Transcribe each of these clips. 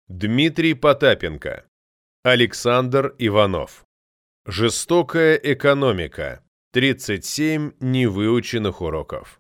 Дмитрий Потапенко. Александр Иванов. Жестокая экономика. 37 невыученных уроков.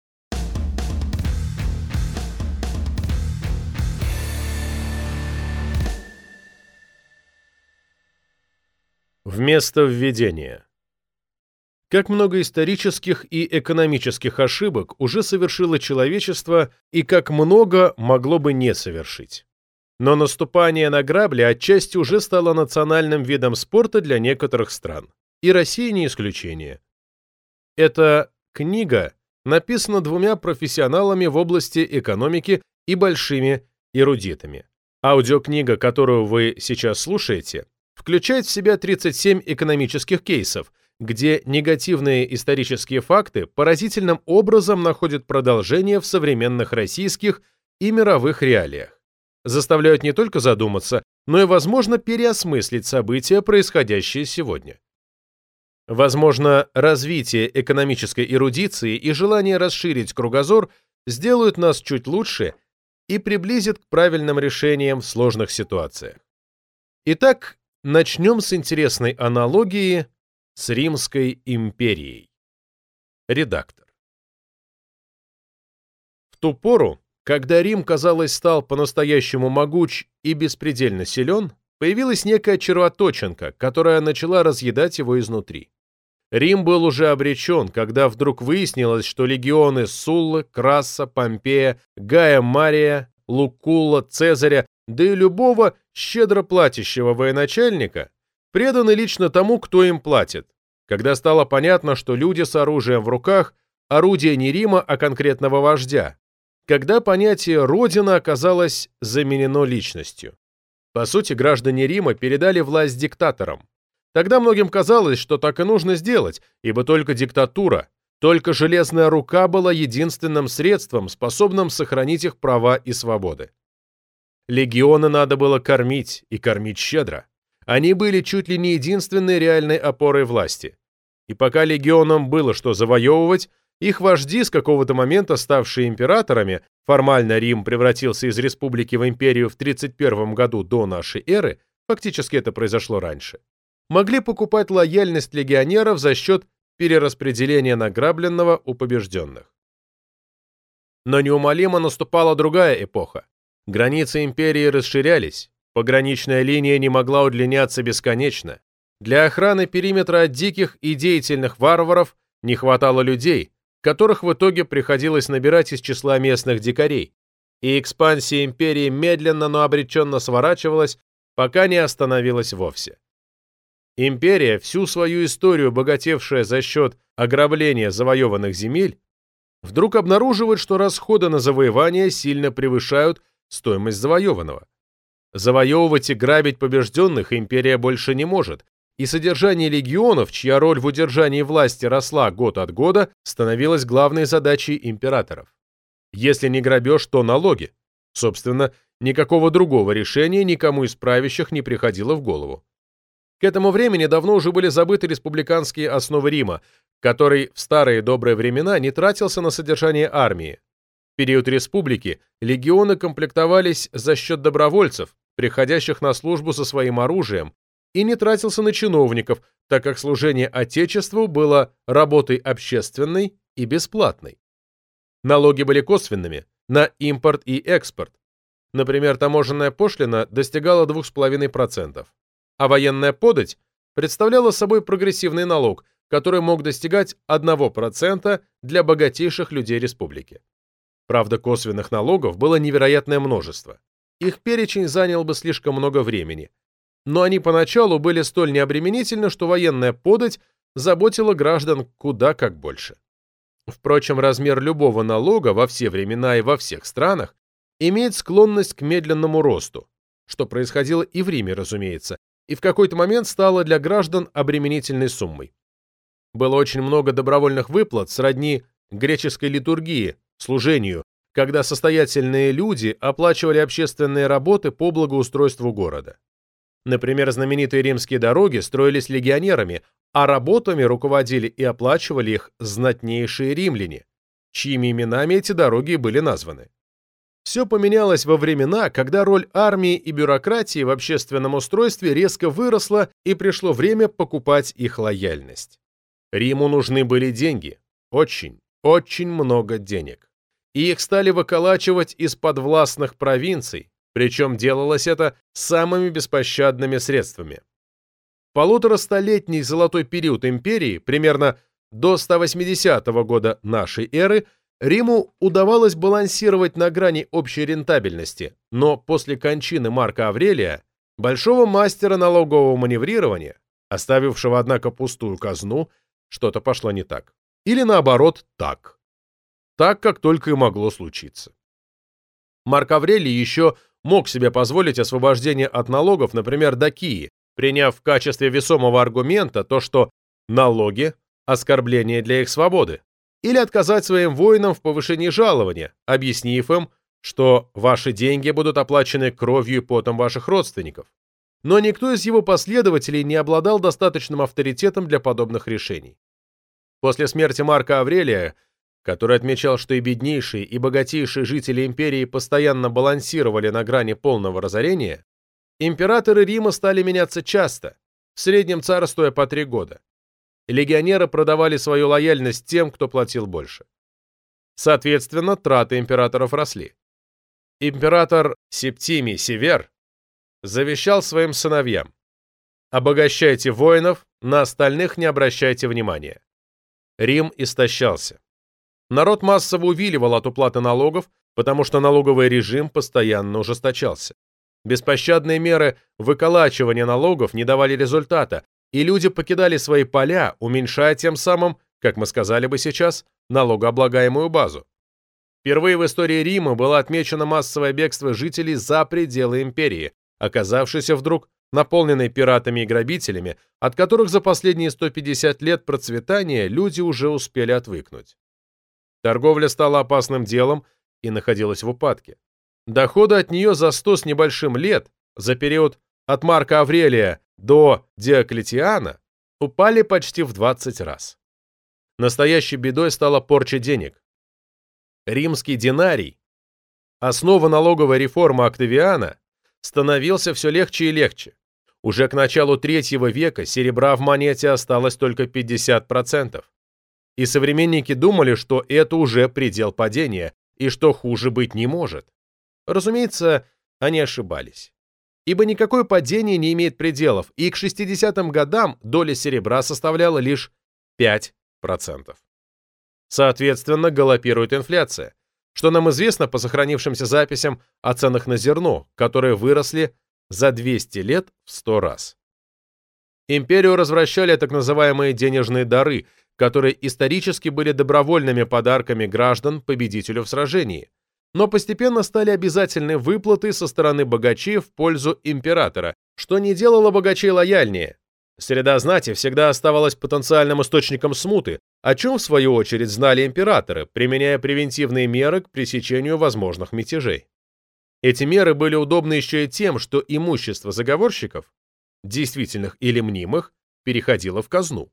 Вместо введения. Как много исторических и экономических ошибок уже совершило человечество и как много могло бы не совершить. Но наступание на грабли отчасти уже стало национальным видом спорта для некоторых стран. И Россия не исключение. Эта книга написана двумя профессионалами в области экономики и большими эрудитами. Аудиокнига, которую вы сейчас слушаете, включает в себя 37 экономических кейсов, где негативные исторические факты поразительным образом находят продолжение в современных российских и мировых реалиях, заставляют не только задуматься, но и, возможно, переосмыслить события, происходящие сегодня. Возможно, развитие экономической эрудиции и желание расширить кругозор сделают нас чуть лучше и приблизят к правильным решениям в сложных ситуациях. Итак, начнем с интересной аналогии с Римской империей. Редактор. В ту пору, когда Рим, казалось, стал по-настоящему могуч и беспредельно силен, появилась некая червоточинка, которая начала разъедать его изнутри. Рим был уже обречен, когда вдруг выяснилось, что легионы Суллы, Краса, Помпея, Гая Мария, Лукулла, Цезаря, да и любого щедро платящего военачальника преданы лично тому, кто им платит, когда стало понятно, что люди с оружием в руках – орудие не Рима, а конкретного вождя, когда понятие «родина» оказалось заменено личностью. По сути, граждане Рима передали власть диктаторам. Тогда многим казалось, что так и нужно сделать, ибо только диктатура, только железная рука была единственным средством, способным сохранить их права и свободы. Легионы надо было кормить, и кормить щедро. Они были чуть ли не единственной реальной опорой власти. И пока легионам было что завоевывать, их вожди, с какого-то момента ставшие императорами, формально Рим превратился из республики в империю в 31 году до нашей эры, фактически это произошло раньше, могли покупать лояльность легионеров за счет перераспределения награбленного у побежденных. Но неумолимо наступала другая эпоха. Границы империи расширялись, пограничная линия не могла удлиняться бесконечно. Для охраны периметра от диких и деятельных варваров не хватало людей, которых в итоге приходилось набирать из числа местных дикарей, и экспансия империи медленно, но обреченно сворачивалась, пока не остановилась вовсе. Империя, всю свою историю богатевшая за счет ограбления завоеванных земель, вдруг обнаруживает, что расходы на завоевание сильно превышают стоимость завоеванного. Завоевывать и грабить побежденных империя больше не может, и содержание легионов, чья роль в удержании власти росла год от года, становилась главной задачей императоров. Если не грабеж, то налоги. Собственно, никакого другого решения никому из правящих не приходило в голову. К этому времени давно уже были забыты республиканские основы Рима, который в старые добрые времена не тратился на содержание армии. В период республики легионы комплектовались за счет добровольцев, приходящих на службу со своим оружием, и не тратился на чиновников, так как служение Отечеству было работой общественной и бесплатной. Налоги были косвенными, на импорт и экспорт. Например, таможенная пошлина достигала 2,5%, а военная подать представляла собой прогрессивный налог, который мог достигать 1% для богатейших людей республики. Правда, косвенных налогов было невероятное множество. Их перечень занял бы слишком много времени. Но они поначалу были столь необременительны, что военная подать заботила граждан куда как больше. Впрочем, размер любого налога во все времена и во всех странах имеет склонность к медленному росту, что происходило и в Риме, разумеется, и в какой-то момент стало для граждан обременительной суммой. Было очень много добровольных выплат сродни греческой литургии, служению, когда состоятельные люди оплачивали общественные работы по благоустройству города. Например, знаменитые римские дороги строились легионерами, а работами руководили и оплачивали их знатнейшие римляне, чьими именами эти дороги были названы. Все поменялось во времена, когда роль армии и бюрократии в общественном устройстве резко выросла, и пришло время покупать их лояльность. Риму нужны были деньги. Очень, очень много денег. И их стали выколачивать из подвластных провинций, причем делалось это самыми беспощадными средствами. Полуторастолетний золотой период империи, примерно до 180 года нашей эры, Риму удавалось балансировать на грани общей рентабельности, но после кончины Марка Аврелия, большого мастера налогового маневрирования, оставившего, однако, пустую казну, что-то пошло не так. Или наоборот, так. Так, как только и могло случиться. Марк Аврелий еще мог себе позволить освобождение от налогов, например, Дакии, приняв в качестве весомого аргумента то, что налоги – оскорбление для их свободы, или отказать своим воинам в повышении жалования, объяснив им, что ваши деньги будут оплачены кровью и потом ваших родственников. Но никто из его последователей не обладал достаточным авторитетом для подобных решений. После смерти Марка Аврелия, который отмечал, что и беднейшие, и богатейшие жители империи постоянно балансировали на грани полного разорения, императоры Рима стали меняться часто, в среднем царствуя по 3 года. Легионеры продавали свою лояльность тем, кто платил больше. Соответственно, траты императоров росли. Император Септимий Север завещал своим сыновьям: обогащайте воинов, на остальных не обращайте внимания. Рим истощался. Народ массово увиливал от уплаты налогов, потому что налоговый режим постоянно ужесточался. Беспощадные меры выколачивания налогов не давали результата, и люди покидали свои поля, уменьшая тем самым, как мы сказали бы сейчас, налогооблагаемую базу. Впервые в истории Рима было отмечено массовое бегство жителей за пределы империи, оказавшейся вдруг наполненной пиратами и грабителями, от которых за последние 150 лет процветания люди уже успели отвыкнуть. Торговля стала опасным делом и находилась в упадке. Доходы от нее за 100 с небольшим лет, за период от Марка Аврелия до Диоклетиана, упали почти в 20 раз. Настоящей бедой стала порча денег. Римский динарий, основа налоговой реформы Октавиана, становился все легче и легче. Уже к началу III века серебра в монете осталось только 50%. И современники думали, что это уже предел падения, и что хуже быть не может. Разумеется, они ошибались. Ибо никакое падение не имеет пределов, и к 60-м годам доля серебра составляла лишь 5%. Соответственно, галопирует инфляция, что нам известно по сохранившимся записям о ценах на зерно, которые выросли за 200 лет в 100 раз. Империю развращали так называемые денежные дары, которые исторически были добровольными подарками граждан победителю в сражении, но постепенно стали обязательной выплаты со стороны богачей в пользу императора, что не делало богачей лояльнее. Среда знати всегда оставалась потенциальным источником смуты, о чем, в свою очередь, знали императоры, применяя превентивные меры к пресечению возможных мятежей. Эти меры были удобны еще и тем, что имущество заговорщиков, действительных или мнимых, переходило в казну.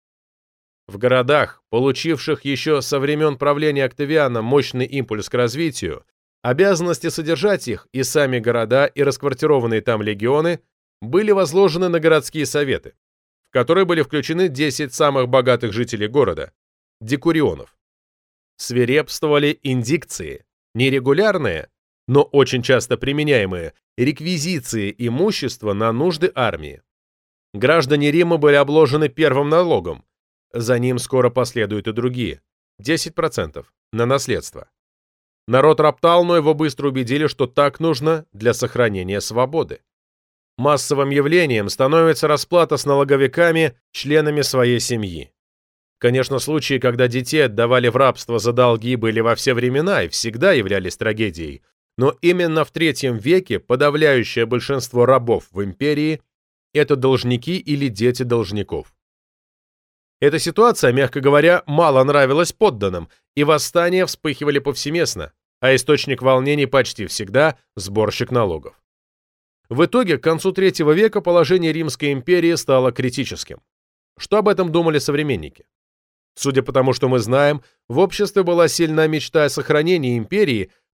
В городах, получивших еще со времен правления Октавиана мощный импульс к развитию, обязанности содержать их и сами города, и расквартированные там легионы были возложены на городские советы, в которые были включены 10 самых богатых жителей города – декурионов. Свирепствовали индикции, нерегулярные, но очень часто применяемые, реквизиции имущества на нужды армии. Граждане Рима были обложены первым налогом, за ним скоро последуют и другие – 10% на наследство. Народ роптал, но его быстро убедили, что так нужно для сохранения свободы. Массовым явлением становится расплата с налоговиками, членами своей семьи. Конечно, случаи, когда детей отдавали в рабство за долги, были во все времена и всегда являлись трагедией, но именно в III веке подавляющее большинство рабов в империи – это должники или дети должников. Эта ситуация, мягко говоря, мало нравилась подданным, и восстания вспыхивали повсеместно, а источник волнений почти всегда – сборщик налогов. В итоге, к концу III века положение Римской империи стало критическим. Что об этом думали современники? Судя по тому, что мы знаем, в обществе была сильна мечта о сохранении империи,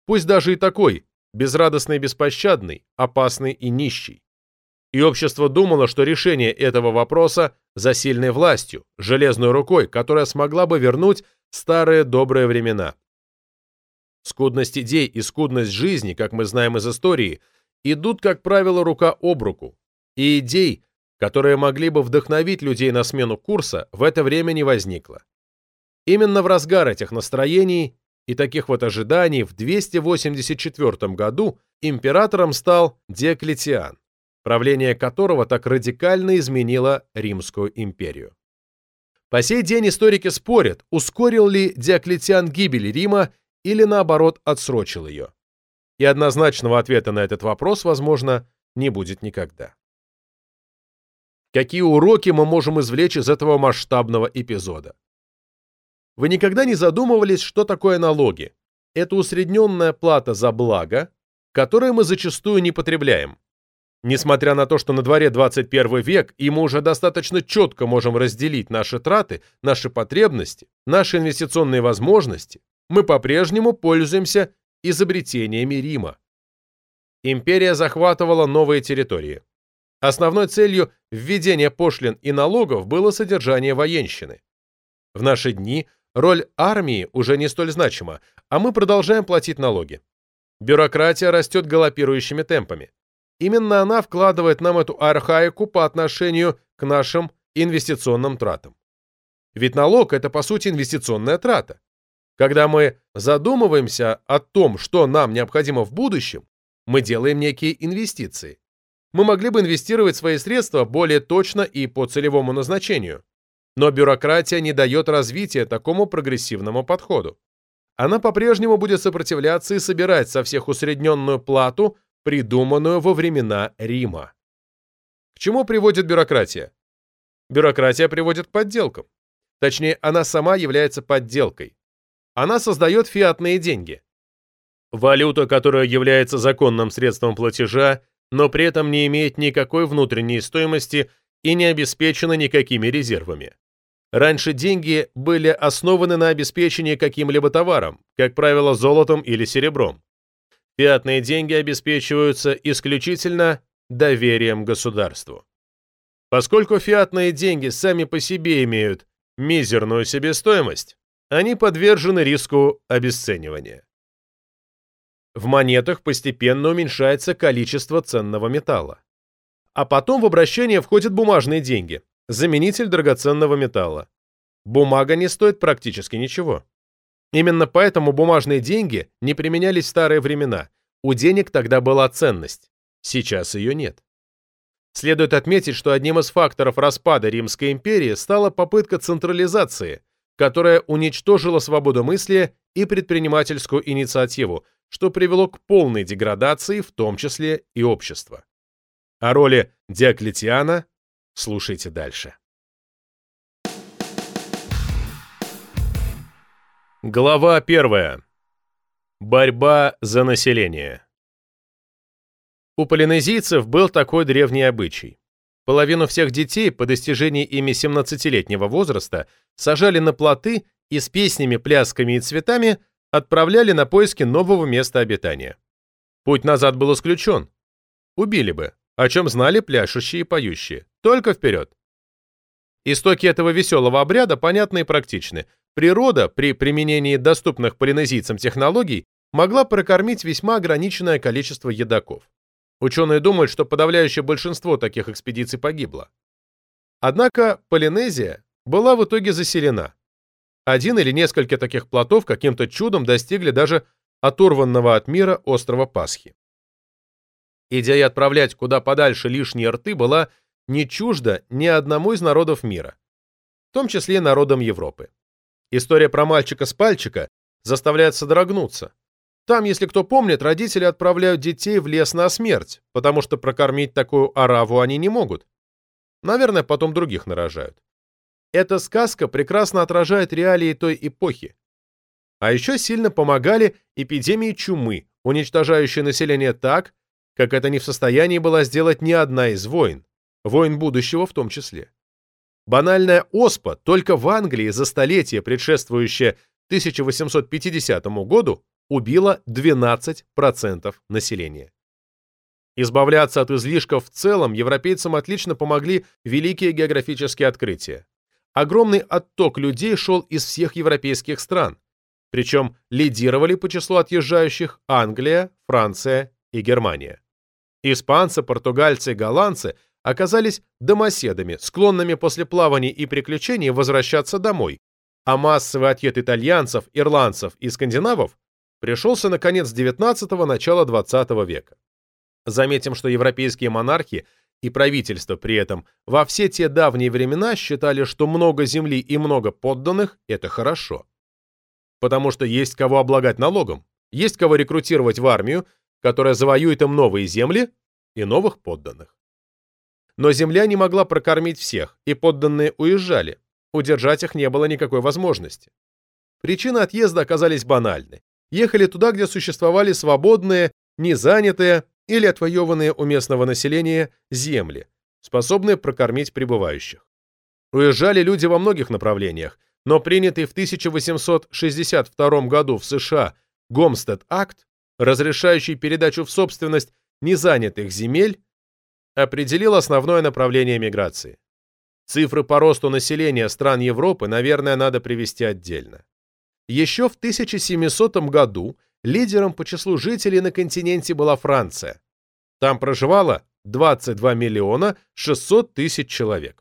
пусть даже и такой, безрадостный и беспощадный, опасный и нищий. И общество думало, что решение этого вопроса за сильной властью, железной рукой, которая смогла бы вернуть старые добрые времена. Скудность идей и скудность жизни, как мы знаем из истории, идут, как правило, рука об руку, и идей, которые могли бы вдохновить людей на смену курса, в это время не возникло. Именно в разгар этих настроений и таких вот ожиданий в 284 году императором стал Диоклетиан, правление которого так радикально изменило Римскую империю. По сей день историки спорят, ускорил ли Диоклетиан гибель Рима или, наоборот, отсрочил ее. И однозначного ответа на этот вопрос, возможно, не будет никогда. Какие уроки мы можем извлечь из этого масштабного эпизода? Вы никогда не задумывались, что такое налоги? Это усредненная плата за благо, которое мы зачастую не потребляем. Несмотря на то, что на дворе 21 век, и мы уже достаточно четко можем разделить наши траты, наши потребности, наши инвестиционные возможности, мы по-прежнему пользуемся изобретениями Рима. Империя захватывала новые территории. Основной целью введения пошлин и налогов было содержание военщины. В наши дни роль армии уже не столь значима, а мы продолжаем платить налоги. Бюрократия растет галопирующими темпами. Именно она вкладывает нам эту архаику по отношению к нашим инвестиционным тратам. Ведь налог – это, по сути, инвестиционная трата. Когда мы задумываемся о том, что нам необходимо в будущем, мы делаем некие инвестиции. Мы могли бы инвестировать свои средства более точно и по целевому назначению. Но бюрократия не дает развития такому прогрессивному подходу. Она по-прежнему будет сопротивляться и собирать со всех усредненную плату, придуманную во времена Рима. К чему приводит бюрократия? Бюрократия приводит к подделкам. Точнее, она сама является подделкой. Она создает фиатные деньги. Валюта, которая является законным средством платежа, но при этом не имеет никакой внутренней стоимости и не обеспечена никакими резервами. Раньше деньги были основаны на обеспечении каким-либо товаром, как правило, золотом или серебром. Фиатные деньги обеспечиваются исключительно доверием государству. Поскольку фиатные деньги сами по себе имеют мизерную себестоимость, они подвержены риску обесценивания. В монетах постепенно уменьшается количество ценного металла. А потом в обращение входят бумажные деньги, заменитель драгоценного металла. Бумага не стоит практически ничего. Именно поэтому бумажные деньги не применялись в старые времена. У денег тогда была ценность. Сейчас ее нет. Следует отметить, что одним из факторов распада Римской империи стала попытка централизации, которая уничтожила свободу мысли и предпринимательскую инициативу, что привело к полной деградации, в том числе и общества. О роли Диоклетиана слушайте дальше. Глава 1. Борьба за население. У полинезийцев был такой древний обычай. Половину всех детей по достижении ими 17-летнего возраста сажали на плоты и с песнями, плясками и цветами отправляли на поиски нового места обитания. Путь назад был исключен. Убили бы, о чем знали пляшущие и поющие. Только вперед. Истоки этого веселого обряда понятны и практичны. Природа при применении доступных полинезийцам технологий могла прокормить весьма ограниченное количество едоков. Ученые думают, что подавляющее большинство таких экспедиций погибло. Однако Полинезия была в итоге заселена. Один или несколько таких плотов каким-то чудом достигли даже оторванного от мира острова Пасхи. Идея отправлять куда подальше лишние рты была не чужда ни одному из народов мира, в том числе и народам Европы. История про мальчика с пальчика заставляет содрогнуться. Там, если кто помнит, родители отправляют детей в лес на смерть, потому что прокормить такую ораву они не могут. Наверное, потом других нарожают. Эта сказка прекрасно отражает реалии той эпохи. А еще сильно помогали эпидемии чумы, уничтожающие население так, как это не в состоянии была сделать ни одна из войн будущего в том числе. Банальная оспа только в Англии за столетие, предшествующее 1850 году, убило 12% населения. Избавляться от излишков в целом европейцам отлично помогли великие географические открытия. Огромный отток людей шел из всех европейских стран, причем лидировали по числу отъезжающих Англия, Франция и Германия. Испанцы, португальцы и голландцы оказались домоседами, склонными после плаваний и приключений возвращаться домой, а массовый отъезд итальянцев, ирландцев и скандинавов пришелся на конец XIX – начало XX века. Заметим, что европейские монархи и правительства при этом во все те давние времена считали, что много земли и много подданных – это хорошо. Потому что есть кого облагать налогом, есть кого рекрутировать в армию, которая завоюет им новые земли и новых подданных. Но земля не могла прокормить всех, и подданные уезжали. Удержать их не было никакой возможности. Причины отъезда оказались банальны. Ехали туда, где существовали свободные, незанятые или отвоеванные у местного населения земли, способные прокормить прибывающих. Уезжали люди во многих направлениях, но принятый в 1862 году в США Гомстед-акт, разрешающий передачу в собственность незанятых земель, определил основное направление миграции. Цифры по росту населения стран Европы, наверное, надо привести отдельно. Еще в 1700 году лидером по числу жителей на континенте была Франция. Там проживало 22 миллиона 600 тысяч человек.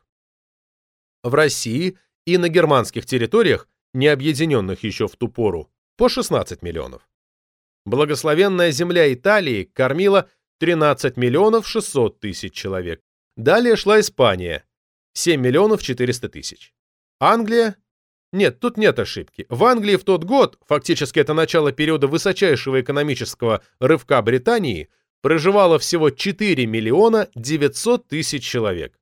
В России и на германских территориях, не объединенных еще в ту пору, по 16 миллионов. Благословенная земля Италии кормила 13 миллионов 600 тысяч человек. Далее шла Испания – 7 миллионов 400 тысяч. Англия? Нет, тут нет ошибки. В Англии в тот год, фактически это начало периода высочайшего экономического рывка Британии, проживало всего 4 миллиона 900 тысяч человек.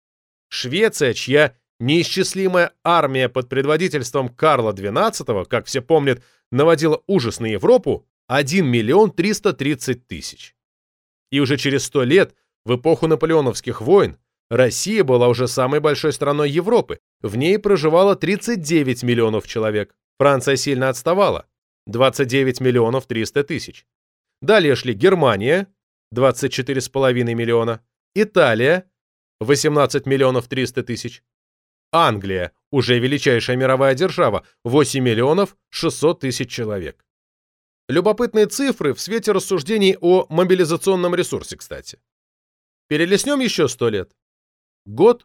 Швеция, чья неисчислимая армия под предводительством Карла XII, как все помнят, наводила ужас на Европу, 1 миллион 330 тысяч. И уже через 100 лет, в эпоху наполеоновских войн, Россия была уже самой большой страной Европы, в ней проживало 39 миллионов человек. Франция сильно отставала – 29 миллионов 300 тысяч. Далее шли Германия – 24,5 миллиона, Италия – 18 миллионов 300 тысяч, Англия, уже величайшая мировая держава, 8 миллионов 600 тысяч человек. Любопытные цифры в свете рассуждений о мобилизационном ресурсе, кстати. Перелистнем еще 100 лет. Год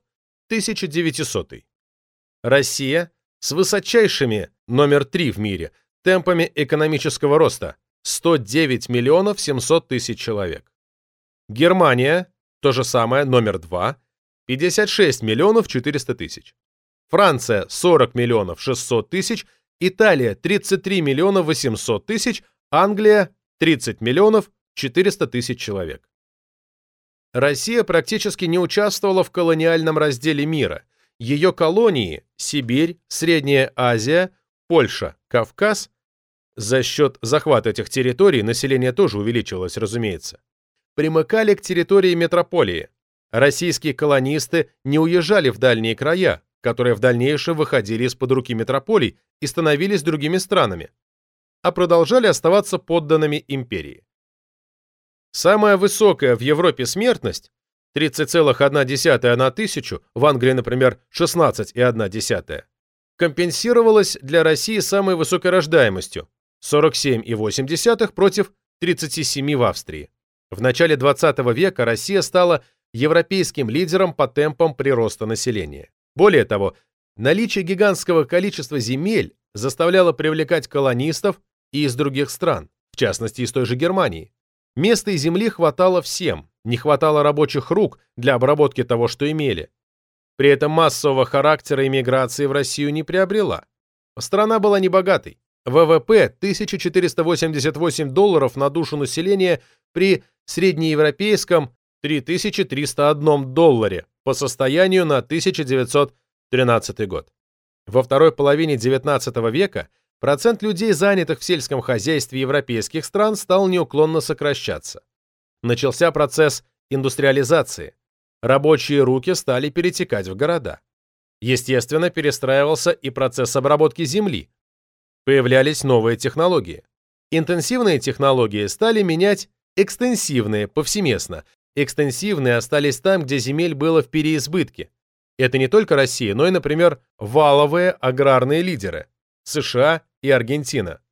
1900. Россия с высочайшими, номер 3 в мире, темпами экономического роста – 109 миллионов 700 тысяч человек. Германия, то же самое, номер 2, 56 миллионов 400 тысяч. Франция – 40 миллионов 600 тысяч, Италия – 33 миллиона 800 тысяч, Англия – 30 миллионов 400 тысяч человек. Россия практически не участвовала в колониальном разделе мира. Ее колонии – Сибирь, Средняя Азия, Польша, Кавказ – за счет захвата этих территорий население тоже увеличивалось, разумеется – примыкали к территории метрополии. Российские колонисты не уезжали в дальние края, которые в дальнейшем выходили из-под руки метрополий и становились другими странами, а продолжали оставаться подданными империи. Самая высокая в Европе смертность 30,1 на тысячу, в Англии, например, 16,1, компенсировалась для России самой высокой рождаемостью 47,8 против 37 в Австрии. В начале 20 века Россия стала европейским лидером по темпам прироста населения. Более того, наличие гигантского количества земель заставляло привлекать колонистов и из других стран, в частности из той же Германии. Места и земли хватало всем, не хватало рабочих рук для обработки того, что имели. При этом массового характера иммиграции в Россию не приобрела. Страна была небогатой. ВВП 1488 долларов на душу населения при среднеевропейском 3301 долларе по состоянию на 1913 год. Во второй половине XIX века процент людей, занятых в сельском хозяйстве европейских стран, стал неуклонно сокращаться. Начался процесс индустриализации. Рабочие руки стали перетекать в города. Естественно, перестраивался и процесс обработки земли. Появлялись новые технологии. Интенсивные технологии стали менять экстенсивные повсеместно. Экстенсивные остались там, где земель было в переизбытке. Это не только Россия, но и, например, валовые аграрные лидеры – США и Аргентина.